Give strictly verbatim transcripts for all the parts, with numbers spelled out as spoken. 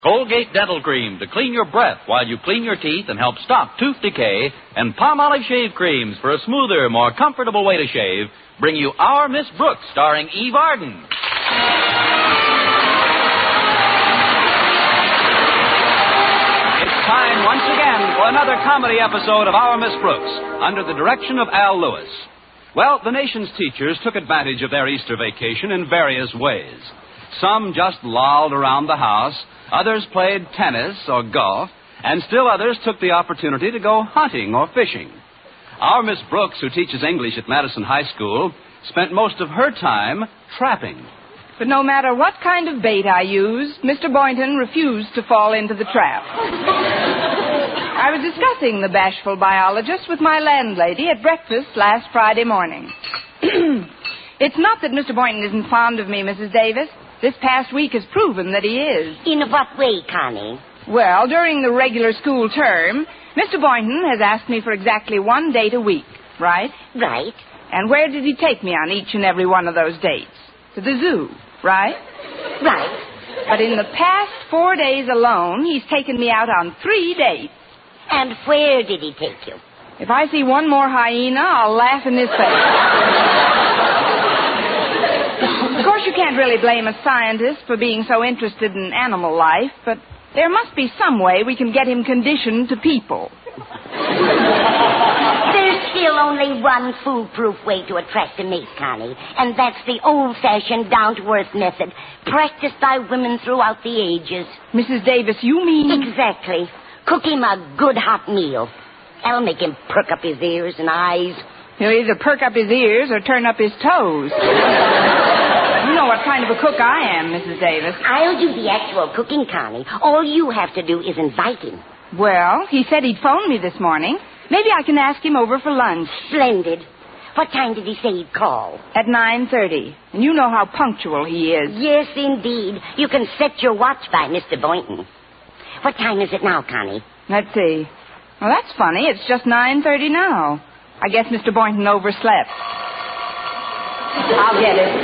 Colgate Dental Cream to clean your breath while you clean your teeth and help stop tooth decay, and Palmolive Shave Creams for a smoother, more comfortable way to shave bring you Our Miss Brooks, starring Eve Arden. It's time once again for another comedy episode of Our Miss Brooks, under the direction of Al Lewis. Well, the nation's teachers took advantage of their Easter vacation in various ways. Some just lolled around the house, others played tennis or golf, and still others took the opportunity to go hunting or fishing. Our Miss Brooks, who teaches English at Madison High School, spent most of her time trapping. But no matter what kind of bait I used, Mister Boynton refused to fall into the trap. I was discussing the bashful biologist with my landlady at breakfast last Friday morning. It's not that Mister Boynton isn't fond of me, Missus Davis. This past week has proven that he is. In what way, Connie? Well, during the regular school term, Mister Boynton has asked me for exactly one date a week, right? Right. And where did he take me on each and every one of those dates? To the zoo, right? Right. But in the past four days alone, he's taken me out on three dates. And where did he take you? If I see one more hyena, I'll laugh in his face. Of course, you can't really blame a scientist for being so interested in animal life, but there must be some way we can get him conditioned to people. There's still only one foolproof way to attract a mate, Connie, and that's the old-fashioned down-to-earth method, practiced by women throughout the ages. Missus Davis, you mean... Exactly. Cook him a good hot meal. That'll make him perk up his ears and eyes. He'll either perk up his ears or turn up his toes. You know what kind of a cook I am, Missus Davis. I'll do the actual cooking, Connie. All you have to do is invite him. Well, he said he'd phone me this morning. Maybe I can ask him over for lunch. Splendid. What time did he say he'd call? At nine thirty. And you know how punctual he is. Yes, indeed. You can set your watch by Mister Boynton. What time is it now, Connie? Let's see. Well, that's funny. It's just nine thirty now. I guess Mister Boynton overslept. I'll get it.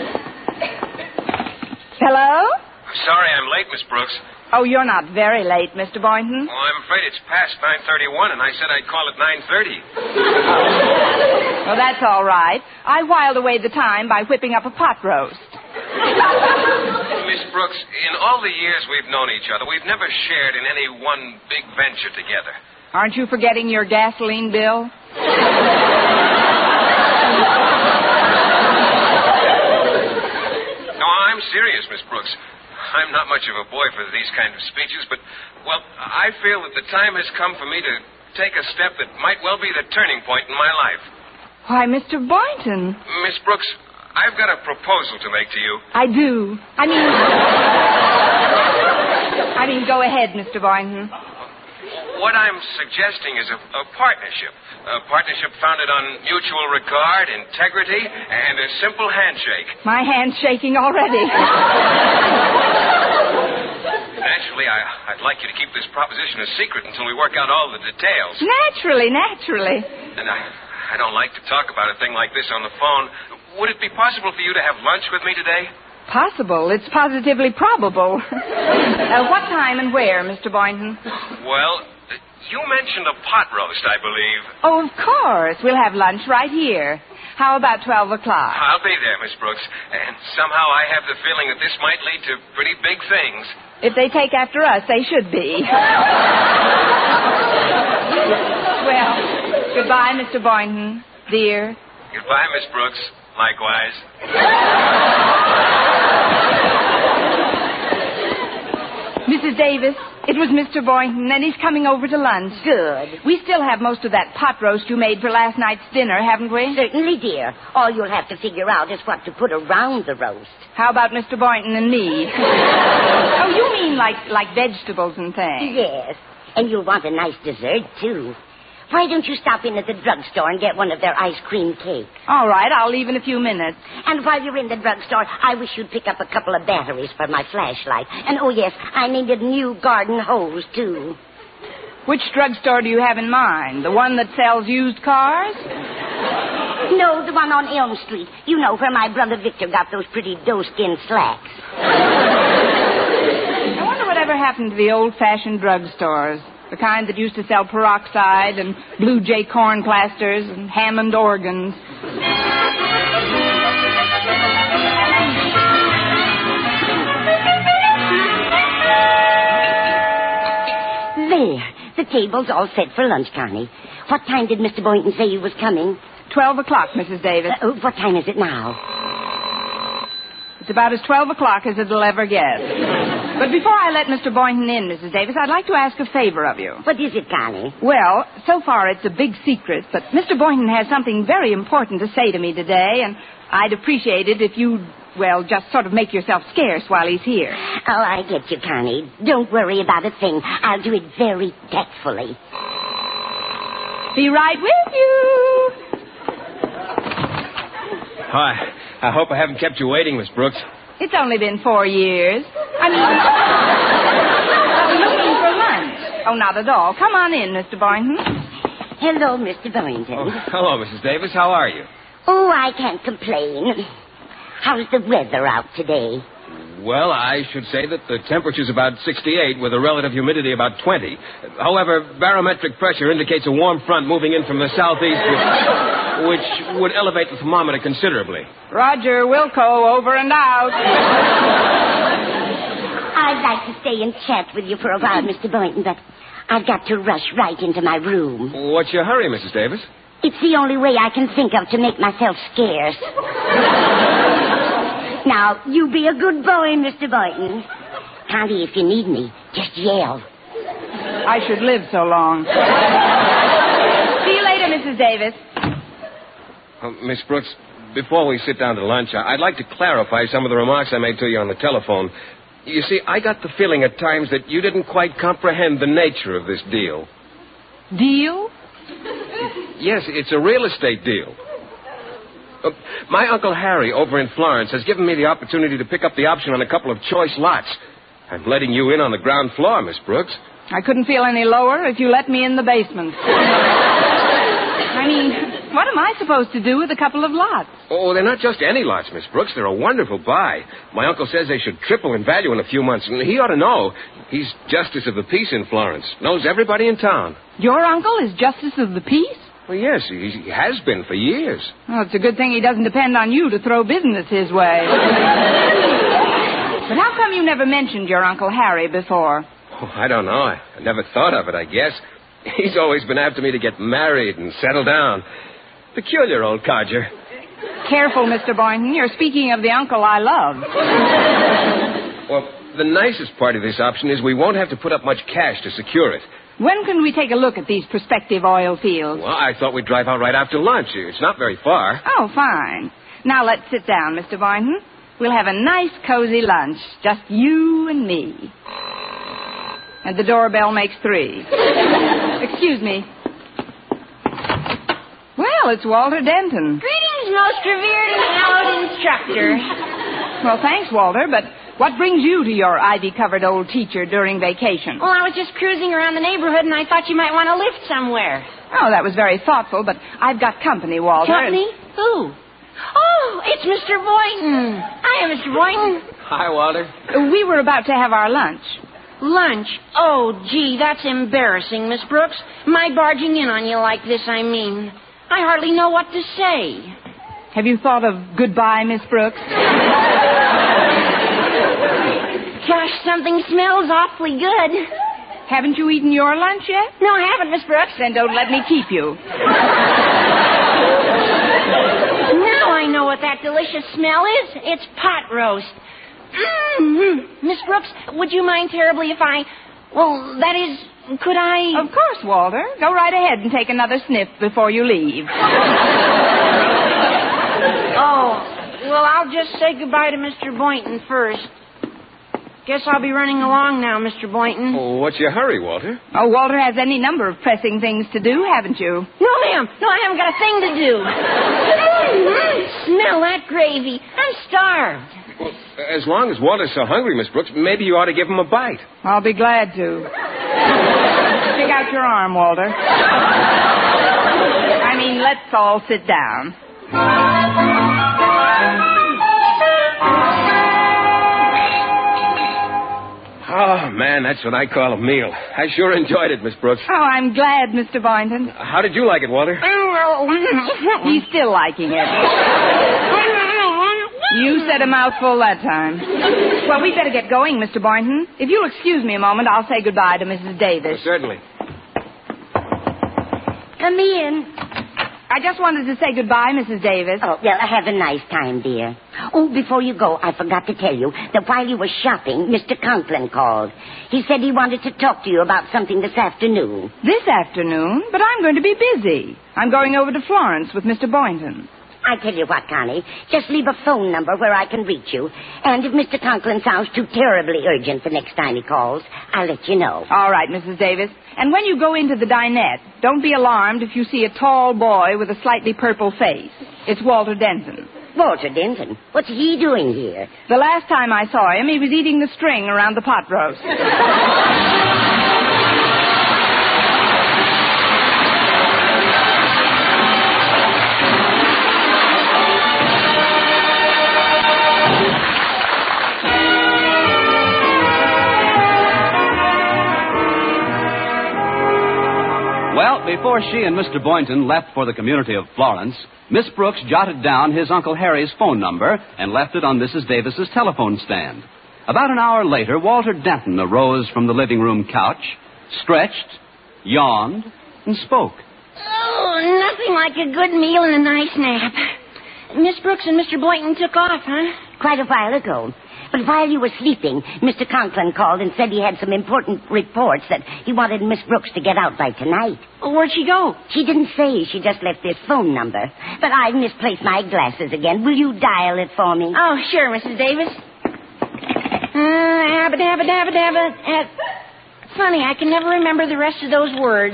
Hello? Sorry I'm late, Miss Brooks. Oh, you're not very late, Mister Boynton. Well, I'm afraid it's past nine thirty-one, and I said I'd call at nine thirty. Well, that's all right. I whiled away the time by whipping up a pot roast. Miss Brooks, in all the years we've known each other, we've never shared in any one big venture together. Aren't you forgetting your gasoline bill? No, I'm serious, Miss Brooks. I'm not much of a boy for these kind of speeches, but, well, I feel that the time has come for me to take a step that might well be the turning point in my life. Why, Mister Boynton. Miss Brooks, I've got a proposal to make to you. I do. I mean... I mean, go ahead, Mister Boynton. What I'm suggesting is a, a partnership. A partnership founded on mutual regard, integrity, and a simple handshake. My hand's shaking already. Naturally, I, I'd like you to keep this proposition a secret until we work out all the details. Naturally, naturally. And I, I don't like to talk about a thing like this on the phone. Would it be possible for you to have lunch with me today? Possible. It's positively probable. uh, what time and where, Mister Boynton? Well, uh, you mentioned a pot roast, I believe. Oh, of course. We'll have lunch right here. How about twelve o'clock? I'll be there, Miss Brooks. And somehow I have the feeling that this might lead to pretty big things. If they take after us, they should be. Well, goodbye, Mister Boynton, dear. Goodbye, Miss Brooks. Likewise. Missus Davis, it was Mister Boynton, and he's coming over to lunch. Good. We still have most of that pot roast you made for last night's dinner, haven't we? Certainly, dear. All you'll have to figure out is what to put around the roast. How about Mister Boynton and me? Oh, you mean like, like vegetables and things? Yes. And you'll want a nice dessert, too. Why don't you stop in at the drugstore and get one of their ice cream cakes? All right, I'll leave in a few minutes. And while you're in the drugstore, I wish you'd pick up a couple of batteries for my flashlight. And, oh, yes, I needed a new garden hose, too. Which drugstore do you have in mind? The one that sells used cars? No, the one on Elm Street. You know, where my brother Victor got those pretty doe-skin slacks. I wonder whatever happened to the old-fashioned drugstores? The kind that used to sell peroxide and Blue Jay corn plasters and Hammond organs. There. The table's all set for lunch, Connie. What time did Mister Boynton say he was coming? Twelve o'clock, Missus Davis. Uh, what time is it now? It's about as twelve o'clock as it'll ever get. But before I let Mister Boynton in, Missus Davis, I'd like to ask a favor of you. What is it, Connie? Well, so far it's a big secret, but Mister Boynton has something very important to say to me today, and I'd appreciate it if you'd, well, just sort of make yourself scarce while he's here. Oh, I get you, Connie. Don't worry about a thing. I'll do it very tactfully. Be right with you. Hi. I hope I haven't kept you waiting, Miss Brooks. It's only been four years. I mean, are you looking for lunch? Oh, not at all. Come on in, Mister Boynton. Hello, Mister Boynton. Oh, hello, Missus Davis. How are you? Oh, I can't complain. How's the weather out today? Well, I should say that the temperature's about sixty-eight with a relative humidity about twenty. However, barometric pressure indicates a warm front moving in from the southeast, which, which would elevate the thermometer considerably. Roger Wilco, over and out. I'd like to stay and chat with you for a while, Mister Boynton, but I've got to rush right into my room. What's your hurry, Missus Davis? It's the only way I can think of to make myself scarce. Now, you be a good boy, Mister Boynton. Connie, if you need me, just yell. I should live so long. See you later, Missus Davis. Uh, Miss Brooks, before we sit down to lunch, I'd like to clarify some of the remarks I made to you on the telephone. You see, I got the feeling at times that you didn't quite comprehend the nature of this deal. Deal? Yes, it's a real estate deal. Uh, my Uncle Harry over in Florence has given me the opportunity to pick up the option on a couple of choice lots. I'm letting you in on the ground floor, Miss Brooks. I couldn't feel any lower if you let me in the basement. I mean, what am I supposed to do with a couple of lots? Oh, they're not just any lots, Miss Brooks. They're a wonderful buy. My uncle says they should triple in value in a few months, and he ought to know. He's Justice of the Peace in Florence. Knows everybody in town. Your uncle is Justice of the Peace? Well, yes, he has been for years. Well, it's a good thing he doesn't depend on you to throw business his way. But how come you never mentioned your Uncle Harry before? Oh, I don't know. I, I never thought of it, I guess. He's always been after me to get married and settle down. Peculiar old codger. Careful, Mister Boynton. You're speaking of the uncle I love. Well, the nicest part of this option is we won't have to put up much cash to secure it. When can we take a look at these prospective oil fields? Well, I thought we'd drive out right after lunch. It's not very far. Oh, fine. Now let's sit down, Mister Boynton. We'll have a nice, cozy lunch. Just you and me. And the doorbell makes three. Excuse me. Well, it's Walter Denton. Greetings, most revered and hallowed instructor. Well, thanks, Walter, but what brings you to your ivy-covered old teacher during vacation? Well, I was just cruising around the neighborhood, and I thought you might want to lift somewhere. Oh, that was very thoughtful, but I've got company, Walter. Company? Who? Oh, it's Mister Boynton. Hiya, Mister Boynton. Hi, Walter. We were about to have our lunch. Lunch? Oh, gee, that's embarrassing, Miss Brooks. My barging in on you like this, I mean. I hardly know what to say. Have you thought of goodbye, Miss Brooks? Gosh, something smells awfully good. Haven't you eaten your lunch yet? No, I haven't, Miss Brooks. Then don't let me keep you. Now I know what that delicious smell is. It's pot roast. Mm-hmm. Miss Brooks, would you mind terribly if I... Well, that is, could I... Of course, Walter. Go right ahead and take another sniff before you leave. Oh, well, I'll just say goodbye to Mister Boynton first. Guess I'll be running along now, Mister Boynton. Oh, what's your hurry, Walter? Oh, Walter has any number of pressing things to do, haven't you? No, ma'am. No, I haven't got a thing to do. Mm-hmm. Smell that gravy. I'm starved. Well, as long as Walter's so hungry, Miss Brooks, maybe you ought to give him a bite. I'll be glad to. Stick out your arm, Walter. I mean, let's all sit down. Oh, man, that's what I call a meal. I sure enjoyed it, Miss Brooks. Oh, I'm glad, Mister Boynton. How did you like it, Walter? He's still liking it. You said a mouthful that time. Well, we'd better get going, Mister Boynton. If you'll excuse me a moment, I'll say goodbye to Missus Davis. Oh, certainly. Come in. I just wanted to say goodbye, Missus Davis. Oh, well, have a nice time, dear. Oh, before you go, I forgot to tell you that while you were shopping, Mister Conklin called. He said he wanted to talk to you about something this afternoon. This afternoon? But I'm going to be busy. I'm going over to Florence with Mister Boynton. I tell you what, Connie, just leave a phone number where I can reach you. And if Mister Conklin sounds too terribly urgent the next time he calls, I'll let you know. All right, Missus Davis. And when you go into the dinette, don't be alarmed if you see a tall boy with a slightly purple face. It's Walter Denton. Walter Denton? What's he doing here? The last time I saw him, he was eating the string around the pot roast. Well, before she and Mister Boynton left for the community of Florence, Miss Brooks jotted down his Uncle Harry's phone number and left it on Missus Davis's telephone stand. About an hour later, Walter Denton arose from the living room couch, stretched, yawned, and spoke. Oh, nothing like a good meal and a nice nap. Miss Brooks and Mister Boynton took off, huh? Quite a while ago. But while you were sleeping, Mister Conklin called and said he had some important reports that he wanted Miss Brooks to get out by tonight. Well, where'd she go? She didn't say. She just left this phone number. But I've misplaced my glasses again. Will you dial it for me? Oh, sure, Missus Davis. Uh, abba dabba dabba dabba. Uh, funny, I can never remember the rest of those words.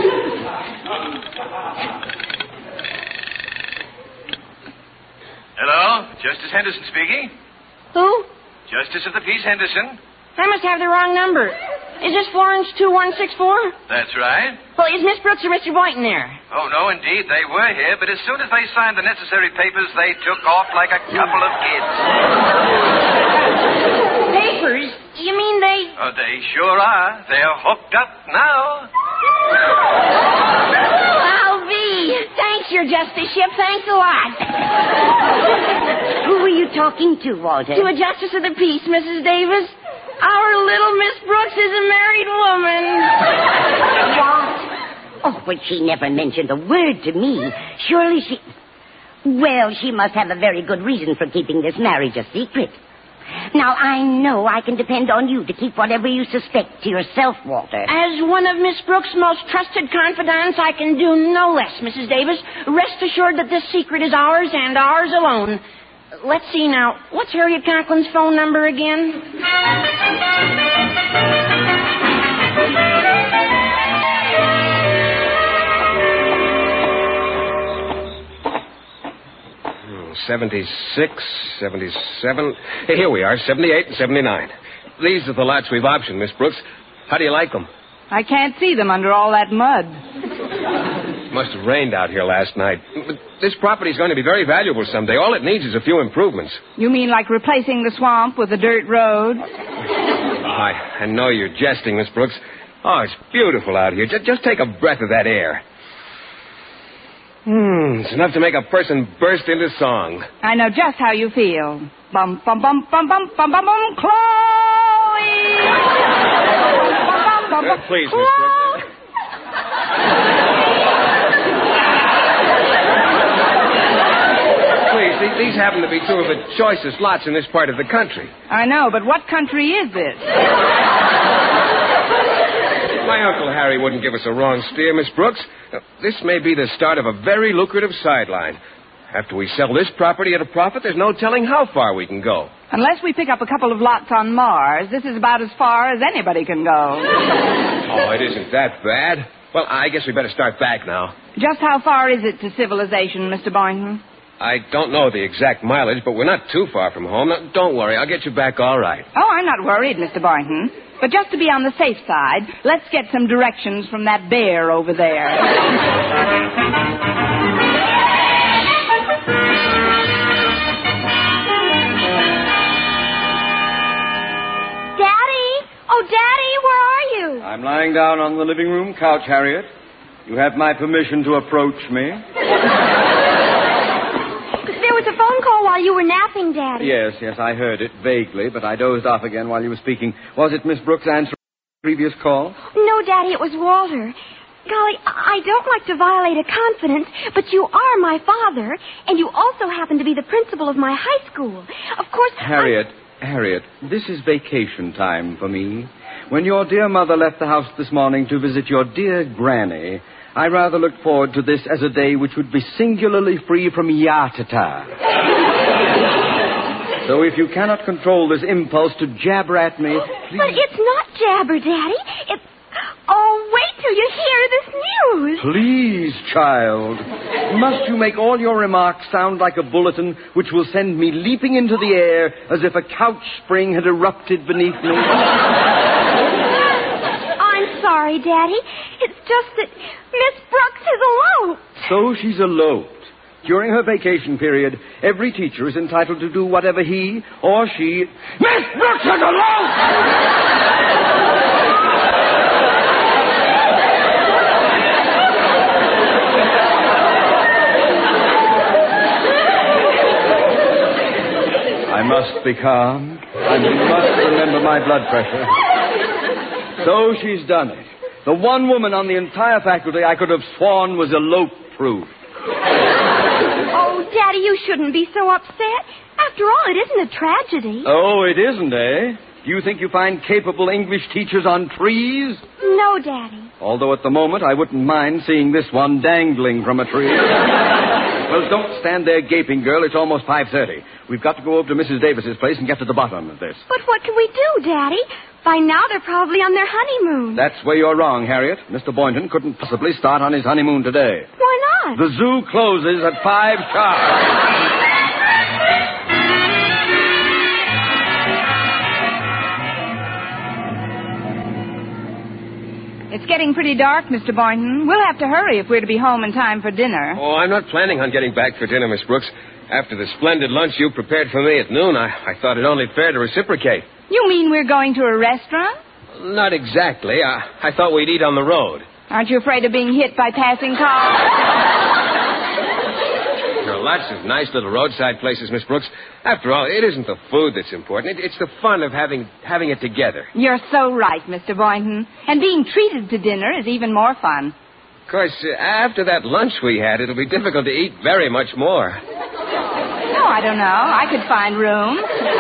Hello, Justice Henderson speaking. Who? Justice of the Peace Henderson. I must have the wrong number. Is this Florence two one six four? That's right. Well, is Miss Brooks or Mister Boynton there? Oh, no, indeed, they were here, but as soon as they signed the necessary papers, they took off like a couple of kids. Papers? You mean they... Oh, they sure are. They're hooked up now. I'll be. Thanks, Your Justiceship. Thanks a lot. Who were you talking to, Walter? To a Justice of the Peace, Missus Davis. Our little Miss Brooks is a married woman. What? Oh, but she never mentioned a word to me. Surely she... Well, she must have a very good reason for keeping this marriage a secret. Now, I know I can depend on you to keep whatever you suspect to yourself, Walter. As one of Miss Brooks' most trusted confidants, I can do no less, Missus Davis. Rest assured that this secret is ours and ours alone. Let's see now. What's Harriet Conklin's phone number again? seventy-six, seventy-seven. Hey, here we are, seventy-eight and seventy-nine. These are the lots we've optioned, Miss Brooks. How do you like them? I can't see them under all that mud. Must have rained out here last night. But this property's going to be very valuable someday. All it needs is a few improvements. You mean like replacing the swamp with a dirt road? I, I know you're jesting, Miss Brooks. Oh, it's beautiful out here. Just, just take a breath of that air. Hmm, it's enough to make a person burst into song. I know just how you feel. Bum, bum, bum, bum, bum, bum, bum, bum, Chloe! Bum, bum, bum, bum, Uh, please, Miss Brooks. Please, these, these happen to be two of the choicest lots in this part of the country. I know, but what country is this? My Uncle Harry wouldn't give us a wrong steer, Miss Brooks. Uh, this may be the start of a very lucrative sideline. After we sell this property at a profit, there's no telling how far we can go. Unless we pick up a couple of lots on Mars, this is about as far as anybody can go. Oh, it isn't that bad. Well, I guess we better start back now. Just how far is it to civilization, Mister Boynton? I don't know the exact mileage, but we're not too far from home. Now, don't worry, I'll get you back all right. Oh, I'm not worried, Mister Boynton. But just to be on the safe side, let's get some directions from that bear over there. Daddy! I'm lying down on the living room couch, Harriet. You have my permission to approach me. There was a phone call while you were napping, Daddy. Yes, yes, I heard it vaguely, but I dozed off again while you were speaking. Was it Miss Brooks answering the previous call? No, Daddy, it was Walter. Golly, I don't like to violate a confidence, but you are my father, and you also happen to be the principal of my high school. Of course, Harriet, I... Harriet, this is vacation time for me. When your dear mother left the house this morning to visit your dear granny, I rather looked forward to this as a day which would be singularly free from yatata. So if you cannot control this impulse to jabber at me, please... But it's not jabber, Daddy. It's... Oh, wait till you hear this news. Please, child. Must you make all your remarks sound like a bulletin which will send me leaping into the air as if a couch spring had erupted beneath me? I'm sorry, Daddy. It's just that Miss Brooks is eloped. So she's eloped. During her vacation period, every teacher is entitled to do whatever he or she... Miss Brooks is eloped! I must be calm. I must remember my blood pressure. So she's done it. The one woman on the entire faculty I could have sworn was elope-proof. Oh, Daddy, you shouldn't be so upset. After all, it isn't a tragedy. Oh, it isn't, eh? Do you think you find capable English teachers on trees? No, Daddy. Although at the moment I wouldn't mind seeing this one dangling from a tree. Well, don't stand there gaping, girl. It's almost five thirty. We've got to go over to Missus Davis's place and get to the bottom of this. But what can we do, Daddy? By now they're probably on their honeymoon. That's where you're wrong, Harriet. Mister Boynton couldn't possibly start on his honeymoon today. Why not? The zoo closes at five sharp. It's getting pretty dark, Mister Boynton. We'll have to hurry if we're to be home in time for dinner. Oh, I'm not planning on getting back for dinner, Miss Brooks. After the splendid lunch you prepared for me at noon, I, I thought it only fair to reciprocate. You mean we're going to a restaurant? Not exactly. I, I thought we'd eat on the road. Aren't you afraid of being hit by passing cars? There are lots of nice little roadside places, Miss Brooks. After all, it isn't the food that's important. It, it's the fun of having having it together. You're so right, Mister Boynton. And being treated to dinner is even more fun. Of course, uh, after that lunch we had, it'll be difficult to eat very much more. Oh, I don't know. I could find room.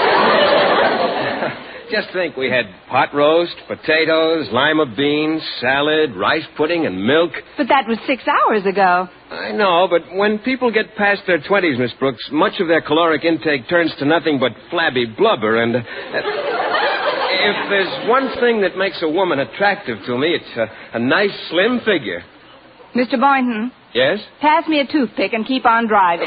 Just think, we had pot roast, potatoes, lima beans, salad, rice pudding, and milk. But that was six hours ago. I know, but when people get past their twenties, Miss Brooks, much of their caloric intake turns to nothing but flabby blubber, and... Uh, if there's one thing that makes a woman attractive to me, it's a, a nice, slim figure. Mister Boynton? Yes? Pass me a toothpick and keep on driving.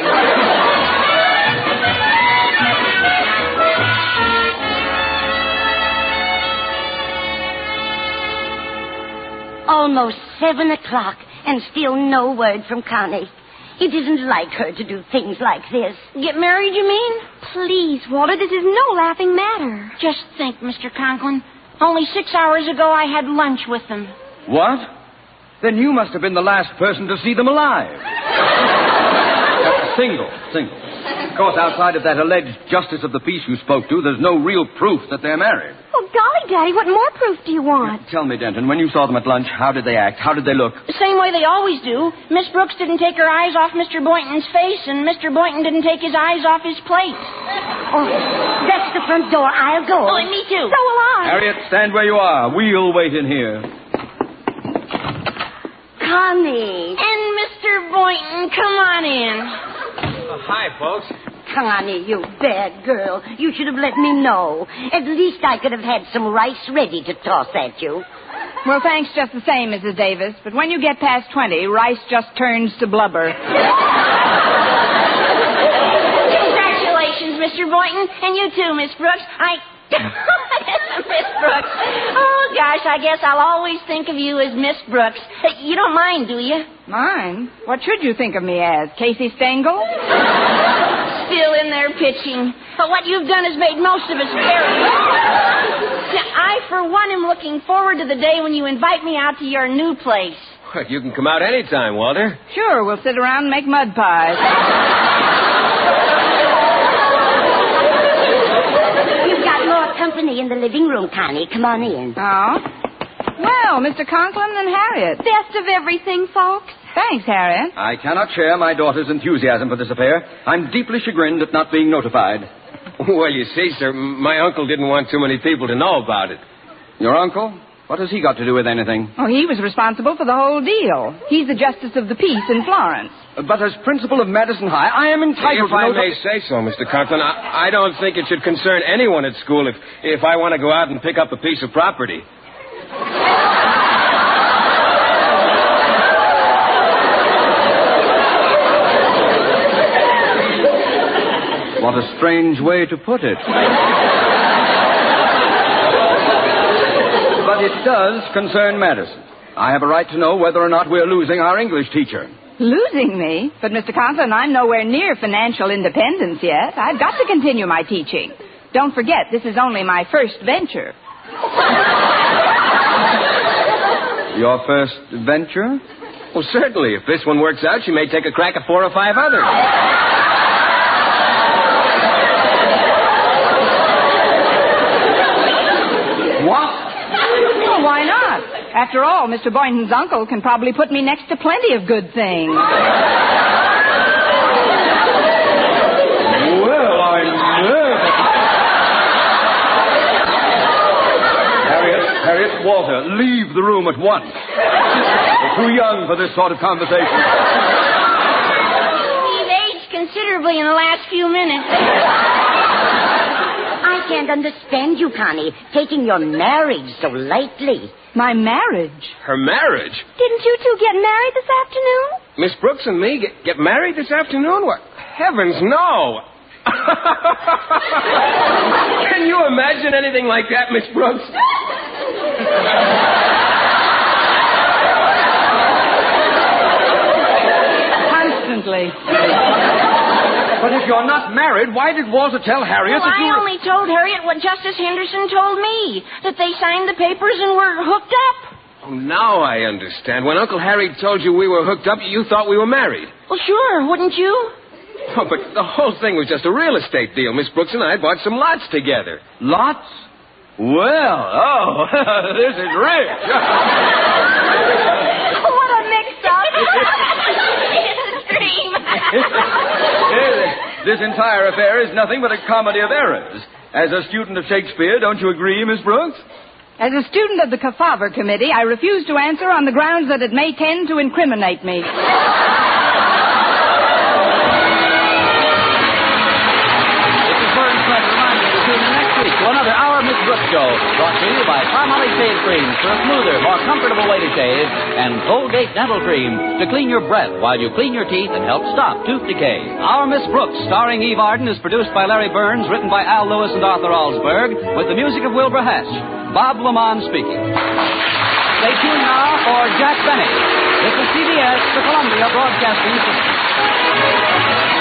Almost seven o'clock, and still no word from Connie. It isn't like her to do things like this. Get married, you mean? Please, Walter, this is no laughing matter. Just think, Mister Conklin. Only six hours ago I had lunch with them. What? Then you must have been the last person to see them alive. uh, single, single. Of course, outside of that alleged justice of the peace you spoke to, there's no real proof that they're married. Oh, golly, Daddy, what more proof do you want? Tell me, Denton, when you saw them at lunch, how did they act? How did they look? The same way they always do. Miss Brooks didn't take her eyes off Mister Boynton's face, and Mister Boynton didn't take his eyes off his plate. Oh, that's the front door. I'll go. Oh, and me too. So will I. Harriet, stand where you are. We'll wait in here. Connie. And Mister Boynton, come on in. Uh, hi, folks. Connie, you bad girl. You should have let me know. At least I could have had some rice ready to toss at you. Well, thanks just the same, Missus Davis. But when you get past twenty, rice just turns to blubber. Congratulations, Mister Boynton. And you too, Miss Brooks. I... Miss Brooks. Oh, gosh, I guess I'll always think of you as Miss Brooks. You don't mind, do you? Mine? What should you think of me as? Casey Stengel? Still in there pitching. But what you've done has made most of us very... Now, I, for one, am looking forward to the day when you invite me out to your new place. Well, you can come out any time, Walter. Sure, we'll sit around and make mud pies. You've got more company in the living room, Connie. Come on in. Oh? Well, Mister Conklin and Harriet. Best of everything, folks. Thanks, Harriet. I cannot share my daughter's enthusiasm for this affair. I'm deeply chagrined at not being notified. Well, you see, sir, my uncle didn't want too many people to know about it. Your uncle? What has he got to do with anything? Oh, he was responsible for the whole deal. He's the justice of the peace in Florence. But as principal of Madison High, I am entitled If to I know... may say so, Mister Conklin, I, I don't think it should concern anyone at school if, if I want to go out and pick up a piece of property. What a strange way to put it. But it does concern Madison. I have a right to know whether or not we're losing our English teacher. Losing me? But, Mister Conklin, I'm nowhere near financial independence yet. I've got to continue my teaching. Don't forget, this is only my first venture. Your first venture? Well, certainly. If this one works out, you may take a crack at four or five others. What? Well, why not? After all, Mister Boynton's uncle can probably put me next to plenty of good things. Well, I'm nervous. Harriet, Harriet, Walter, leave the room at once. You're too young for this sort of conversation. We've aged considerably in the last few minutes. I can't understand you, Connie, taking your marriage so lightly. My marriage? Her marriage? Didn't you two get married this afternoon? Miss Brooks and me get, get married this afternoon? What? Heavens, no. Can you imagine anything like that, Miss Brooks? Constantly. But if you're not married, why did Walter tell Harriet Well, that you I were... only told Harriet what Justice Henderson told me, that they signed the papers and were hooked up. Oh, now I understand. When Uncle Harry told you we were hooked up, you thought we were married. Well, sure, wouldn't you? Oh, but the whole thing was just a real estate deal. Miss Brooks and I bought some lots together. Lots? Well, oh, this is rich. What a mix-up. Dream. This entire affair is nothing but a comedy of errors. As a student of Shakespeare, don't you agree, Miss Brooks? As a student of the Kefauver Committee, I refuse to answer on the grounds that it may tend to incriminate me. To another Our Miss Brooks show, brought to you by Palmolive Shave Cream for a smoother, more comfortable way to shave, and Colgate Dental Cream to clean your breath while you clean your teeth and help stop tooth decay. Our Miss Brooks, starring Eve Arden, is produced by Larry Burns, written by Al Lewis and Arthur Alsberg, with the music of Wilbur Hatch. Bob Lamont speaking. Stay tuned now for Jack Benny. This is C B S, the Columbia Broadcasting System.